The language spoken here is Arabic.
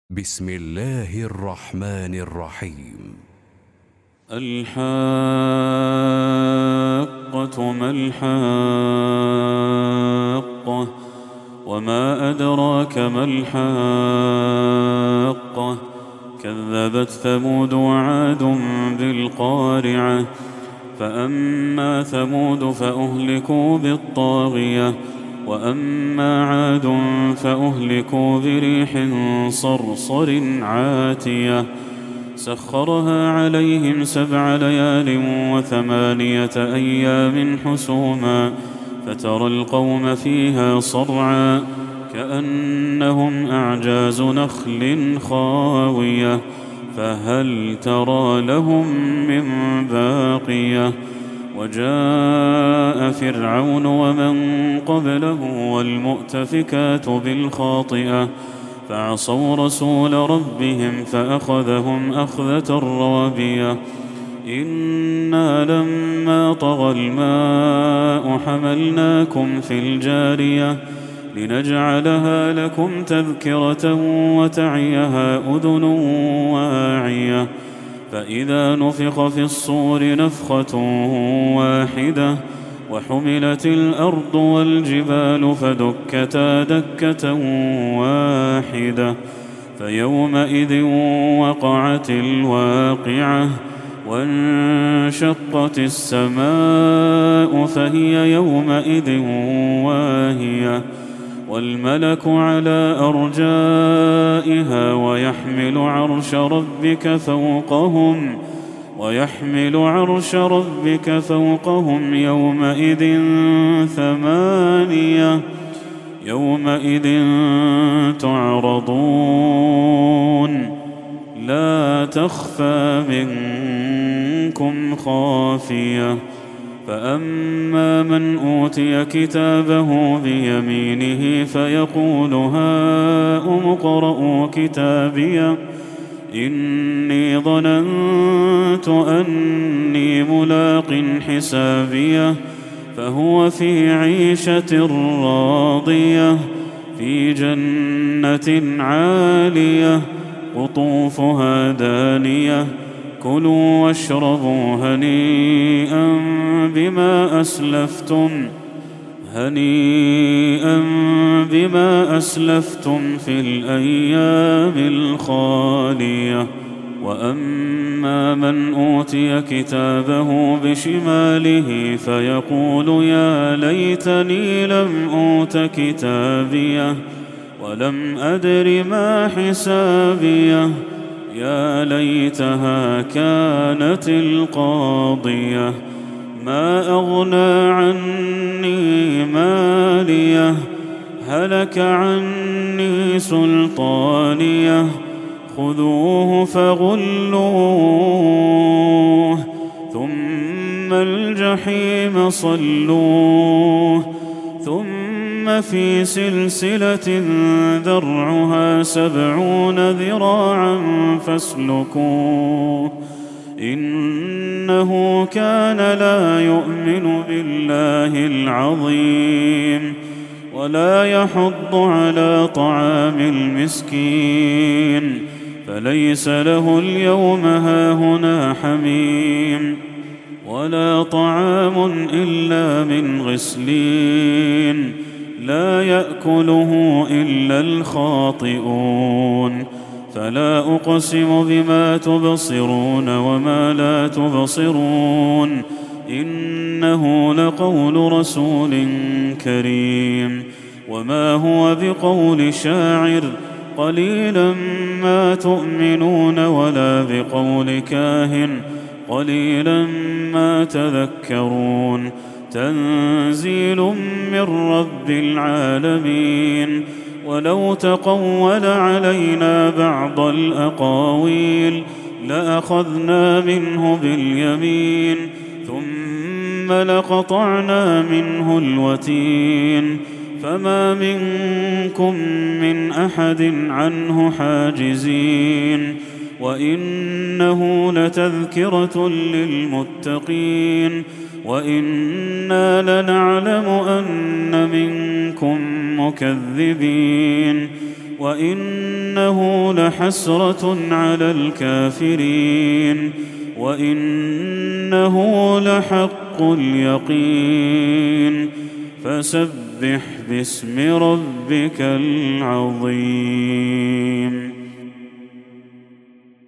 بسم الله الرحمن الرحيم. الحاقة ما الحاقة وما أدراك ما الحاقة كذبت ثمود وعاد بالقارعة فأما ثمود فأهلكوا بالطاغية وأما عاد فأهلكوا بريح صرصر عاتية سخرها عليهم 7 ليال و8 أيام حسوما فترى القوم فيها صرعا كأنهم أعجاز نخل خاوية فهل ترى لهم من باقية وجاء فرعون ومن قبله والمؤتفكات بالخاطئة فعصوا رسول ربهم فأخذهم أخذة رابية إنا لما طغى الماء حملناكم في الجارية لنجعلها لكم تذكرة وتعيها أذن واعية فإذا نفخ في الصور نفخة واحدة وحملت الأرض والجبال فدكتا دكة واحدة فيومئذ وقعت الواقعة وانشقت السماء فهي يومئذ واهية والملك على أرجائها ويحمل عرش ربك فوقهم يومئذ 8 يومئذ تعرضون لا تخفى منكم خافية فأما من أوتي كتابه بيمينه فيقول هاؤم اقرءوا كتابيه إني ظننت أني ملاق حسابيه فهو في عيشة راضية في جنة عالية قطوفها دانية كلوا واشربوا هنيئا بما أسلفتم في الأيام الخالية وأما من أوتي كتابه بشماله فيقول يا ليتني لم أوت كتابيه ولم أدر ما حسابيه يا ليتها كانت القاضية ما أغنى عني ماليه هلك عني سلطانيه خذوه فغلوه ثم الجحيم صلوه ثم في سلسلة ذرعها 70 ذراعا فاسلكوه إنه كان لا يؤمن بالله العظيم ولا يحض على طعام المسكين فليس له اليوم هاهنا حميم ولا طعام إلا من غسلين لا يأكله إلا الخاطئون فلا أقسم بما تبصرون وما لا تبصرون إنه لقول رسول كريم وما هو بقول شاعر قليلا ما تؤمنون ولا بقول كاهن قليلا ما تذكرون تنزيل من رب العالمين ولو تقول علينا بعض الأقاويل لأخذنا منه باليمين ثم لقطعنا منه الوتين فما منكم من أحد عنه حاجزين وإنه لتذكرة للمتقين وإنا لنعلم أن منكم مكذبين وإنه لحسرة على الكافرين وإنه لحق اليقين فسبح باسم ربك العظيم